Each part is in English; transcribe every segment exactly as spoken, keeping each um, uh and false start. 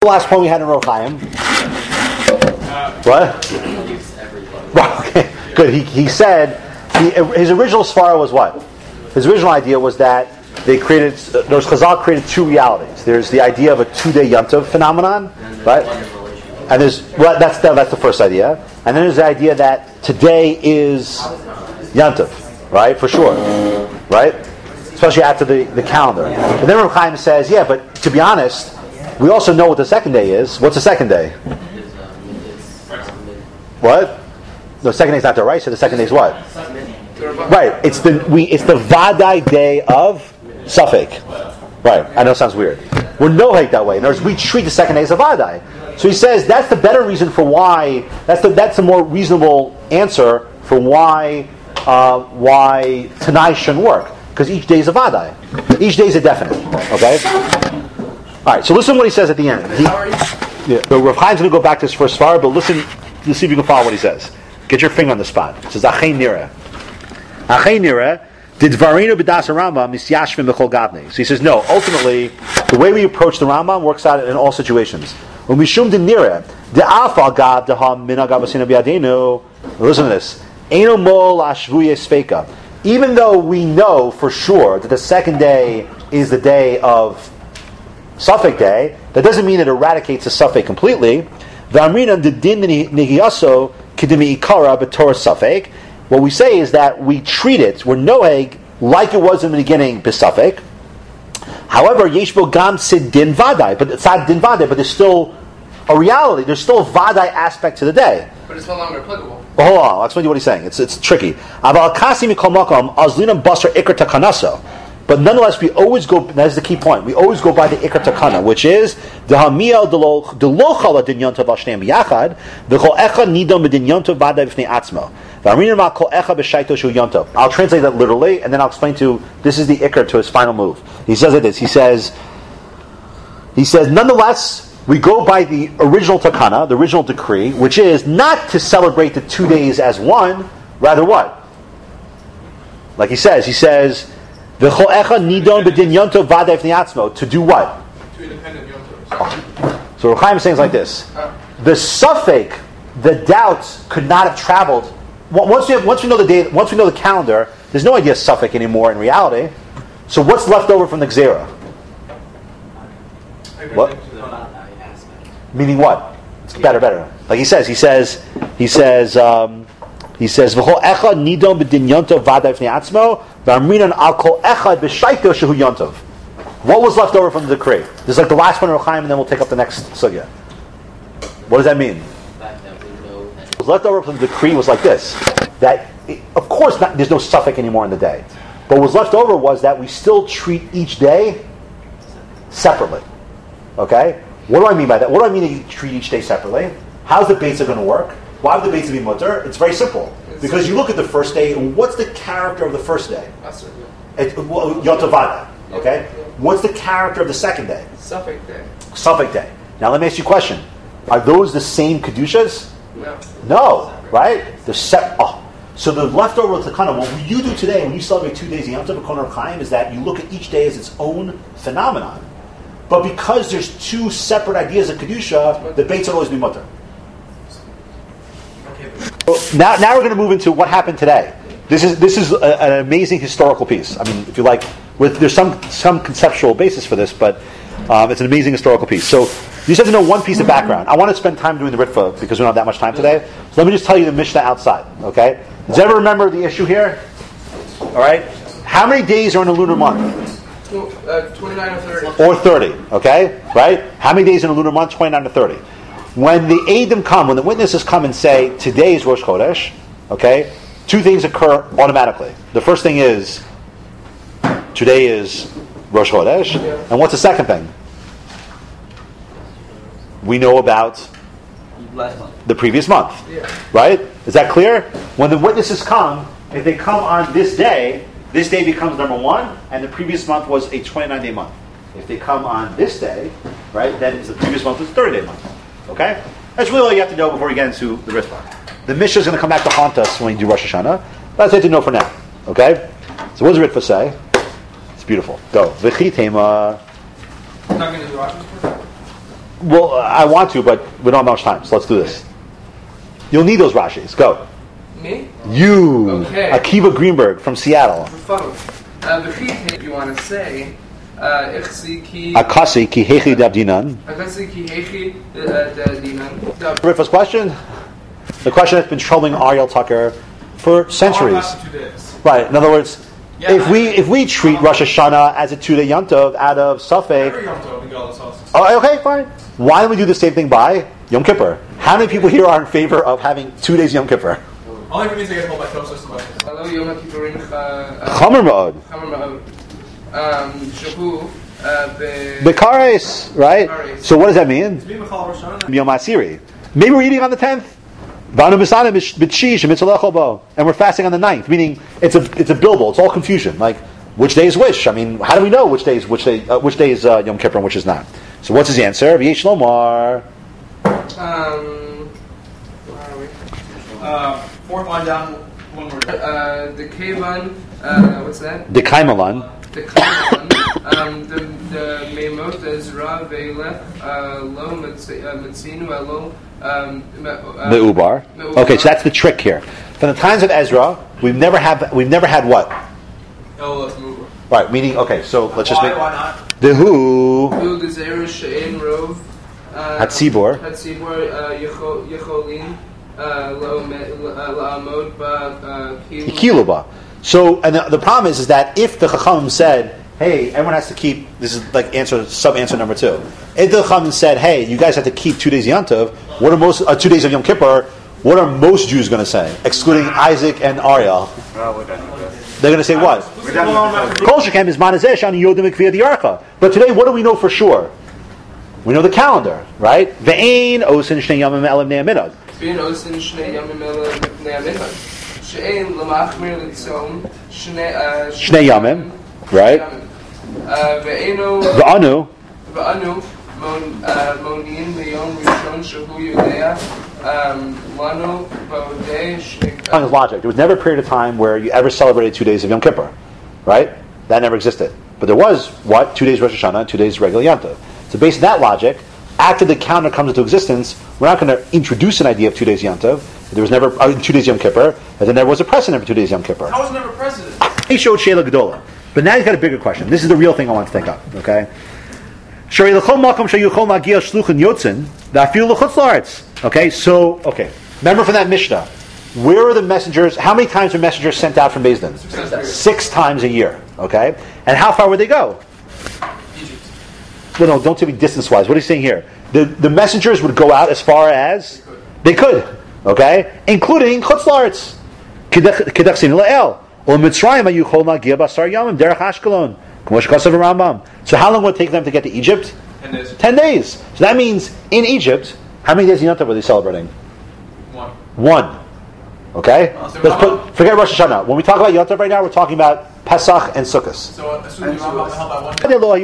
The last point we had in Rav Chaim. Uh, what? Right, okay, good. He he said he, his original svara was what? His original idea was that they created. Uh, those Chazal created two realities. There's the idea of a two-day Yontiv phenomenon, right? And there's well, that's the, that's the first idea. And then there's the idea that today is Yontiv, right? For sure, right? Especially after the, the calendar. And then Rav Chaim says, yeah, but to be honest, we also know what the second day is. What's the second day? What? The second day is not the right, so the second day is what? Right. It's the we. It's the Vadai day of Suffolk. Right. I know it sounds weird. We're no hate that way. In other words, we treat the second day as a Vadai. So he says that's the better reason for why. That's the that's the more reasonable answer for why uh, why Tanai shouldn't work, because each day is a Vadai. Each day is a definite. Okay. All right, so listen to what he says at the end. He, yeah, so Rav Chaim's going to go back to his first svara, but listen, let's see if you can follow what he says. Get your finger on the spot. It says, Achei nira. Achei nira, did Varino b'das Rambam misyashvim b'chol gavne. So he says, no, ultimately, the way we approach the Rambam works out in all situations. When we shum de nira, de alfa gav de ha minag avasina b'yadenu. Listen to this. Eino mol ashvuye sveka. Even though we know for sure that the second day is the day of Suffolk day, that doesn't mean it eradicates the Suffolk completely. What we say is that we treat it, we're noeg, like it was in the beginning, b'Suffolk. However, yeshbo gam sid din vadai, but it's not din vadai, but there's still a reality, there's still a vadai aspect to the day. But it's no longer applicable. Well, hold on, I'll explain to you what he's saying. It's it's tricky. But nonetheless, we always go. That's the key point. We always go by the ikar takana, which is the hamiel de lo chala din yontav al shneim biyachad the kol echad nidon b'din yontav v'adai b'fnei atzmo v'amrinim ma kol echad b'shaito shu yontav. I'll translate that literally, and then I'll explain to you. This is the ikar to his final move. He says it is. He says. He says. Nonetheless, we go by the original takana, the original decree, which is not to celebrate the two days as one. Rather, what? Like he says. He says. To do what? Two independent yontovs. So Rav Chaim is saying like this: the Suffolk, the doubts could not have traveled. Once we have, once we know the day, once we know the calendar, there's no idea of Suffolk anymore in reality. So what's left over from the Gzera? What? Meaning what? It's better, better. Like he says, he says, he says, um, he says, "V'chol echad nidon b'din yontov v'adai fnei atzmo." What was left over from the decree? This is like the last one of Rav Chaim, and then we'll take up the next sugya. What does that mean? What was left over from the decree was like this: that it, of course not, there's no Suffolk anymore in the day, but what was left over was that we still treat each day separately. Okay, what do I mean by that? What do I mean that you treat each day separately? How's the Beitza going to work? Why would the Beitza be mutter? It's very simple. Because you look at the first day, and what's the character of the first day? Yontav Vadai. Okay? What's the character of the second day? Suffolk day. Suffolk day. Now let me ask you a question. Are those the same Kedushas? No. No. Right? They're set. Oh. So the leftover takana, what you do today when you celebrate two days of Yom Tov B'Kol Rav Chaim is that you look at each day as its own phenomenon. But because there's two separate ideas of Kedusha, the Beitz will always be mutter. Now, now we're going to move into what happened today. This is this is a, an amazing historical piece. I mean, if you like, with there's some some conceptual basis for this, but um, it's an amazing historical piece. So you just have to know one piece of background. I want to spend time doing the Ritva because we don't have that much time today. So let me just tell you the Mishnah outside. Okay? Does everyone remember the issue here? All right. How many days are in a lunar month? Uh, twenty-nine or thirty. Or thirty. Okay? Right? How many days in a lunar month? Twenty-nine to thirty. When the Eidim come, when the witnesses come and say, today is Rosh Chodesh, okay, two things occur automatically. The first thing is, today is Rosh Chodesh, yeah. And what's the second thing? We know about the previous month, yeah. Right? Is that clear? When the witnesses come, if they come on this day, this day becomes number one, and the previous month was a twenty-nine day month. If they come on this day, right, then the previous month was a thirty day month. Okay? That's really all you have to know before you get into the Ritva. The Mishnah is going to come back to haunt us when we do Rosh Hashanah. That's what you have to know for now. Okay? So what does the Ritva say? It's beautiful. Go. V'chi tema. Not going to do Rosh Hashanah? Well, I want to, but we don't have much time, so let's do this. You'll need those Rashis. Go. Me? You, Okay. Akiva Greenberg from Seattle. Fun. Uh, the chit you want to say, uh, Ichsi ki... Akasi ki hechi dabdinan. Akasi ki hechi dinan. Riffa's question? The question that's been troubling Ariel Tucker for centuries. Two days. Right. In other words, Yeah, if we if we treat Rosh Hashanah as a two-day Yom Tov out of Safek, Every Yom Tov, we get all the sauces. oh, okay, fine. Why don't we do the same thing by Yom Kippur? How many people here are in favor of having two days Yom Kippur? Only if it means they get told by Tosos and Bashas. Hello, Yom HaKippurim. Chomer Ma'od. Chomer Ma'od. Um, Shahu. uh, be- Bekares, right? Bekares. So what does that mean? It's me, Michal Rosh Hashanah. Yom Asiri. Maybe we're eating on the tenth. Vanu Misanim b'tshish mitzvah bo, and we're fasting on the ninth. Meaning it's a it's a bilbo. It's all confusion. Like which day is which? I mean, how do we know which day is which day uh, which day is uh, Yom Kippur and which is not? So what's his answer? V'yesh lomar. Um, where are we? Uh, fourth line down, one more. Uh, the Kevan, uh, what's that? Dekaimalan. The Kevan, um, the, the Meimot Ezra Veilech, uh, Lo Mitzinu, Lo, um, Meubar. Okay, so that's the trick here. From the times of Ezra, we've never had we've never had what? Oh, let's move. Right, meaning okay. So let's just Why, make why not? the who Who the Zeru Shein Rov, Hatzibor. Hatzibor, uh, Yecho- Yecholin, uh, Lo La'amod Ba Kiluba. So, and the, the problem is, is that if the Chacham said, "Hey, everyone has to keep," this is like answer sub answer number two. If the Chacham said, "Hey, you guys have to keep two days Yom Tov," what are most uh, two days of Yom Kippur? What are most Jews going to say, excluding Isaac and Ariel? They're going to say what? Kol shekem is manazeh shani yodim mikviyah diyarcha. But today, what do we know for sure? We know the calendar, right? Ve'ein osin shnei yamim elam ne'aminod. Bin Osin Shnei Yamim Ela Mipnei Aminon. She'ein L'machmir L'tzom Shnei uh, Shnei yamim, right? Uh, Ve'enu Ve'anu. Ve'anu Mon uh, Monin Le'yom Rishon Shehu Yudea um, Lanu Ba'odei Shnei On his logic, there was never a period of time where you ever celebrated two days of Yom Kippur, right? That never existed. But there was what two days Rosh Hashanah, and two days regular Yom Tov. So based on that logic, after the calendar comes into existence, we're not going to introduce an idea of two days Yom Tov. There was never uh, two days Yom Kippur, and then there was a precedent for two days Yom Kippur. I was never president. He showed Sheila Gedola. But now he's got a bigger question. This is the real thing I want to think of. Okay. Okay, so okay. Remember from that Mishnah, where are the messengers? How many times were messengers sent out from Beis Din? Six times a year. Okay, and how far would they go? Egypt. Well, no, don't tell me distance-wise. What are you saying here? The the messengers would go out as far as they could. Okay, including Chutz La'aretz. Kedach sin la'el. Or Mitzrayim ayuchol nagia basar yamim derech Ashkelon. So how long would it take them to get to Egypt? Ten days. Ten days. So that means in Egypt, how many days of Yom Tov were they celebrating? One. One. Okay? Uh, so Let's put, forget Rosh Hashanah. When we talk about Yom Tov right now, we're talking about Pesach and Sukkot. So assuming the Rambam held by one.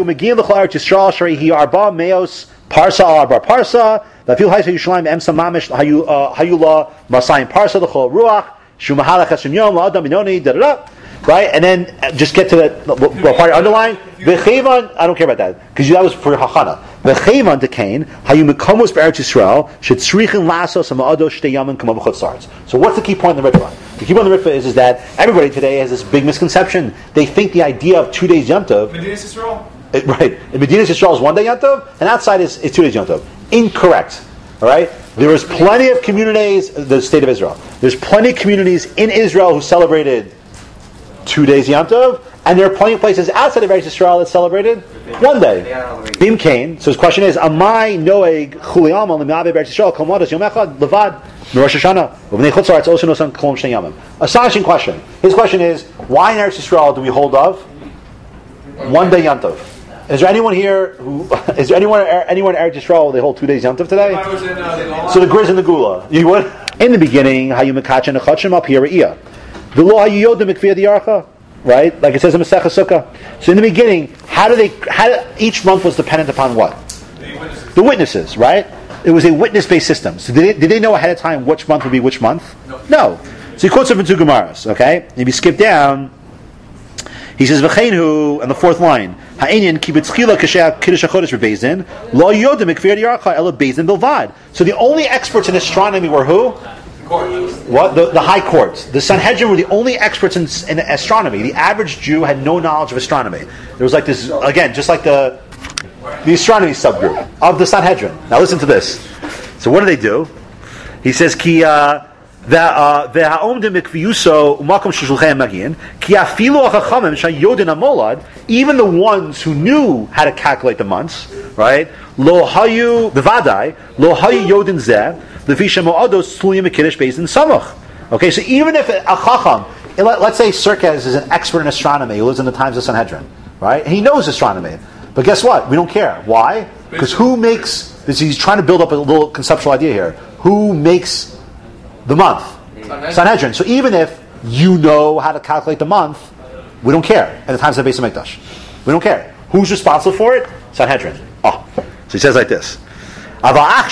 Parsa arba parsa, v'afil ha'isa Yerushalayim emsa mamish hayula masayim parsa l'chol ruach shumahalach hasim yom la'adam minoni da da da. Right, and then uh, just get to the well, part underline. V'chevan, I don't care about that because that was for Hachana. V'chevan to Cain, hayu mekomos be'eretz Yisrael shetzrichin lasos ha'ma'ados shtei yamin k'mo b'chutz la'aretz. So what's the key point in the Ritva? The key point in the Ritva is, is that everybody today has this big misconception. They think the idea of two days Yom Tov. Medinas Yisrael. It, right. In Medina Yisrael is one day Yom Tov, and outside is, is two days Yom Tov. Incorrect. All right? There is plenty of communities, the state of Israel, there's plenty of communities in Israel who celebrated two days Yom Tov, and there are plenty of places outside of Eretz Yisrael that celebrated one day. Bim Kain. So his question is, Amai Noeg Chuliyama L'Mi'ave Eretz Yisrael Kol Modas Yom Echad Levad Rosh Hashanah V'Bnei Chutz La'aretz Osin Osan Kolom Shnei Yamim. Astonishing question. His question is, why in Eretz Yisrael do we hold of one day Yom Tov? Is there anyone here who is there anyone anyone in Eretz Yisrael where they hold two days Yom Tov today? I was in, uh, So the Grizz and the Gula. You would? In the beginning, how you mekach and achachim up here iya. The law you yoda mikviyah diyarcha, right? Like it says in Masechah Sukkah. So in the beginning, how do they? How do, each month was dependent upon what? the witnesses. The witnesses, right? It was a witness-based system. So did they, did they know ahead of time which month would be which month? No. No. So he quotes it from two Gemaras. Okay, and if you skip down, he says v'cheinu, and the fourth line, Ha'inyan ki b'tzchila k'sheh kiddush hachodesh b'beizin lo yodim ekvir yarcha ela beizin bilvad. So the only experts in astronomy were who? What the, the high courts, the Sanhedrin were the only experts in, in astronomy. The average Jew had no knowledge of astronomy. There was like this again, just like the the astronomy subgroup of the Sanhedrin. Now listen to this. So what do they do? He says ki the ha'omdim mikviyuso umakom sheshulchem magin ki afilu hachachamim shayodin amolad. Even the ones who knew how to calculate the months, right? Lo hayu bevadai lo hayu yodin zeh. Okay, so even if a chacham, let's say Sirkez is an expert in astronomy, he lives in the times of Sanhedrin, right? And he knows astronomy. But guess what? We don't care. Why? Because who makes, this, he's trying to build up a little conceptual idea here. Who makes the month? Sanhedrin. So even if you know how to calculate the month, we don't care at the times of the Beis HaMikdash. We don't care. Who's responsible for it? Sanhedrin. Oh. So he says like this. But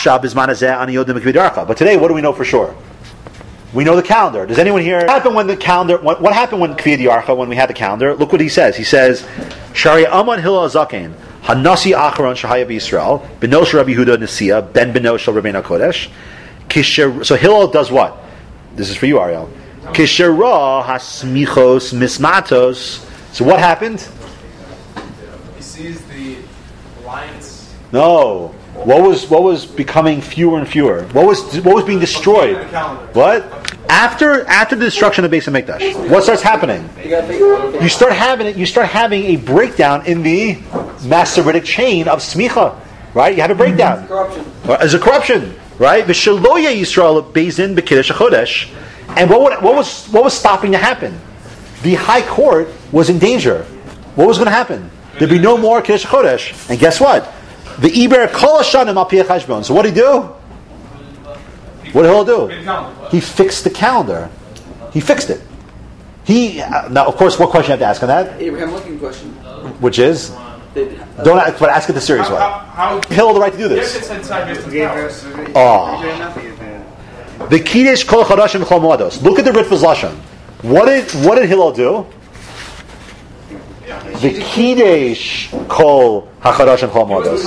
today, what do we know for sure? We know the calendar. Does anyone here? What happened when the calendar? What, what happened when Kviyad Yarcha? When we had the calendar? Look what he says. He says, "Shari Aman Hillel Zaken Hanasi Acharon Shahaya B'Yisrael Benosh Rabbi Yehuda Nesiya Ben Benosh Rabbeinu Kodesh." So Hillel does what? This is for you, Ariel. Kishera Hasmichos Mismatos. So what happened? He sees the alliance. No. What was what was becoming fewer and fewer? What was what was being destroyed? What? After after the destruction of the Beis HaMikdash, what starts happening? You start having it. You start having a breakdown in the Masoretic chain of smicha, right? You have a breakdown. Corruption. As a corruption, right? V'shaloya Yisrael beizin b'kiddush hachodesh, and what would, what was what was stopping to happen? The high court was in danger. What was going to happen? There'd be no more kiddush hachodesh, and guess what? The Iber Kol Hashanim Al Pi HaCheshbon. So what did he do? What did he do? He fixed the calendar. He fixed it. He uh, now, of course, what question you have to ask on that? Abraham Lincoln question. Which is, don't ask, but ask it the serious way. Hillel the right to do this. Oh, the Kiddush Kol Chadashim Chol Moados. Look at the Ritva's Lashon. What did what did Hillel do? The Kiddush Kol HaChadashim Chol Moados.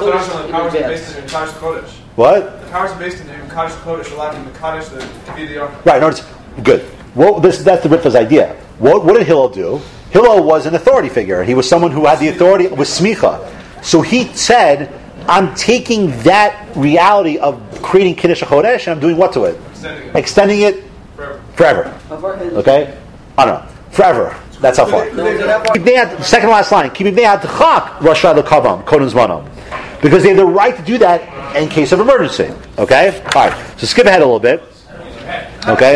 What? The powers are based in him. Kaddish Kodesh, allowing the Kaddish, the Kviyad. Right. No, it's good. Well, this that's the Ritva's idea. What what did Hillel do? Hillel was an authority figure. He was someone who had the authority with smicha. So he said, "I'm taking that reality of creating Kiddush HaChodesh and I'm doing what to it? Extending it, Extending it forever. Okay? I don't know. Forever. That's how far. Second last line. Because they have the right to do that in case of emergency. Okay? All right. So skip ahead a little bit. Okay?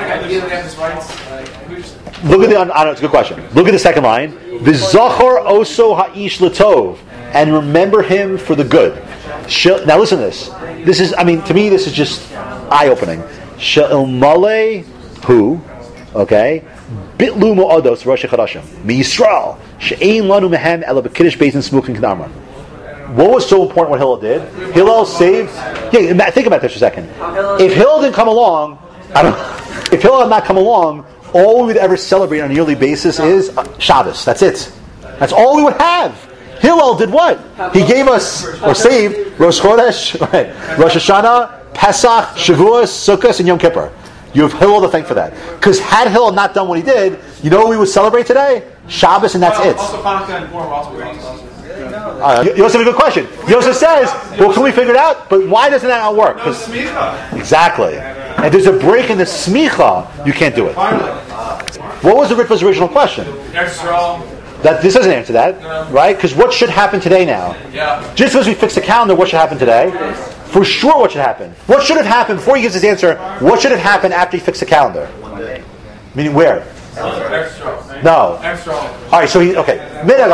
Look at the. I don't know. It's a good question. Look at the second line. V'zachor oso ha'ish l'tov, and remember him for the good. Now listen to this. This is. I mean, to me, this is just eye-opening. She'ilmale hu. Okay. Bitlu mo'ados Rosh Chodashim mi Yisrael she'ein lanu mehem ela b'kiddush beizin smukin k'damra. What was so important? What Hillel did? Hillel saved. Yeah, think about this for a second. If Hillel didn't come along, I don't. If Hillel had not come along, all we would ever celebrate on a yearly basis is Shabbos. That's it. That's all we would have. Hillel did what? He gave us, or saved, Rosh Chodesh, right? Rosh Hashanah, Pesach, Shavuos, Sukkot, and Yom Kippur. You have Hillel to thank for that. Because had Hillel not done what he did, you know what we would celebrate today? Shabbos, and that's it. Also, Hanukkah and Purim are also great. Uh, Yosef, a good question. Yosef says, well, can we figure it out? But why doesn't that not work? No, smicha. Exactly. And there's a break in the smicha, you can't do it. What was the Ritva's original question? That this doesn't answer that, right? Because what should happen today now? Yeah. Just as we fix the calendar, what should happen today? For sure, what should happen? What should have happened before he gives his answer? What should have happened after he fixed the calendar? Meaning where? No. All right. So he okay. Midag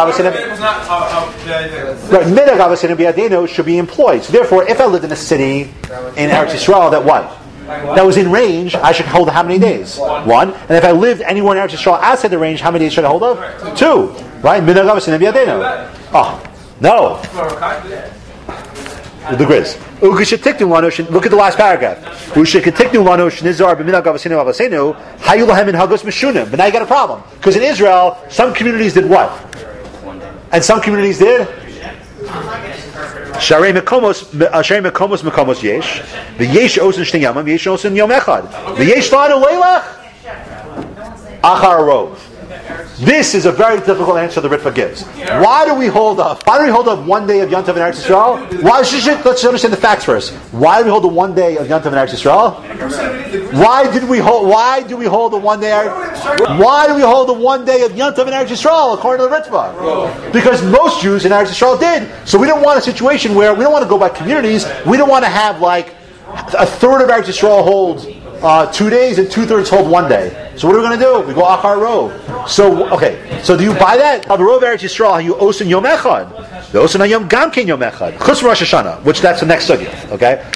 Avosinu B'Yadenu should be employed. So therefore, if I lived in a city in Eretz Yisrael that what? That was in range, I should hold how many days? One. And if I lived anywhere in Eretz Yisrael outside the range, how many days should I hold of? Two. Right? Midag Avosinu B'Yadenu. Oh, no. The Grizz. Look at the last paragraph. But now you got a problem. Because in Israel, some communities did what? And some communities did. Sharei Mekomos, Sharei Mekomos, Mekomos Yesh. The Yesh Osin Shnei Yamim, Yesh Osin Yom Echad. The Yesh Lanu Leilach, Achar Rov. This is a very difficult answer the Ritva gives. Why do we hold up? Why do we hold up one day of Yom Tov in Eretz Yisrael? Why should, let's understand the facts first. Why do we hold the one day of Yom Tov in Eretz Yisrael? Why did we hold? Why do we hold the one day? Why do we hold the one day of Yom Tov in Eretz Yisrael according to the Ritva? Because most Jews in Eretz Yisrael did. So we don't want a situation where we don't want to go by communities. We don't want to have like a third of Eretz Yisrael hold Uh, two days and two thirds hold one day. So what are we going to do? We go Achar Rov. So okay. So do you buy that? The Rov Eretz Yisrael, you osin Yom Echad. The osin Yom Gam Ken Yom Echad. Chus Rosh Hashanah, which that's the next sugya. Okay.